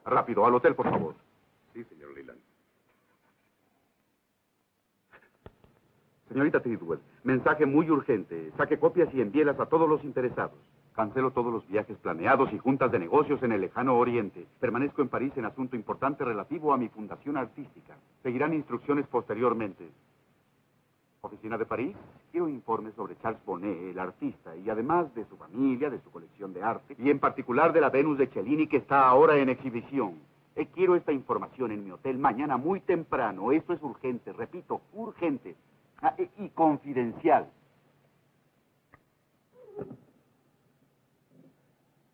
Rápido, al hotel, por favor. Sí, señor Leland. Señorita Tidwell, mensaje muy urgente. Saque copias y envíelas a todos los interesados. Cancelo todos los viajes planeados y juntas de negocios en el lejano oriente. Permanezco en París en asunto importante relativo a mi fundación artística. Seguirán instrucciones posteriormente. Oficina de París, quiero informes sobre Charles Bonnet, el artista, y además de su familia, de su colección de arte, y en particular de la Venus de Cellini que está ahora en exhibición. Quiero esta información en mi hotel mañana muy temprano. Esto es urgente, repito, urgente. Y confidencial.